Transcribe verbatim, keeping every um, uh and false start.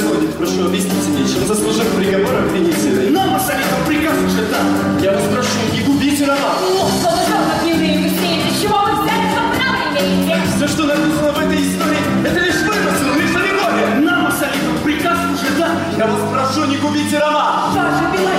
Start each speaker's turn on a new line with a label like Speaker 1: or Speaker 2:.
Speaker 1: происходит? Прошу, объясните мне, чем заслужил приговор обвинителя?
Speaker 2: Нам Масаликов приказ уже дал.
Speaker 1: Я вас прошу, не губите Романа.
Speaker 3: Господа, что объявили вы с чего вы взяли, что право имеете?
Speaker 1: Все, что написано в этой истории, это лишь вымысел, лишь аллегория.
Speaker 2: Нам Масаликов приказ уже дал.
Speaker 1: Я вас прошу, не губите Романа.
Speaker 3: Ваше Белое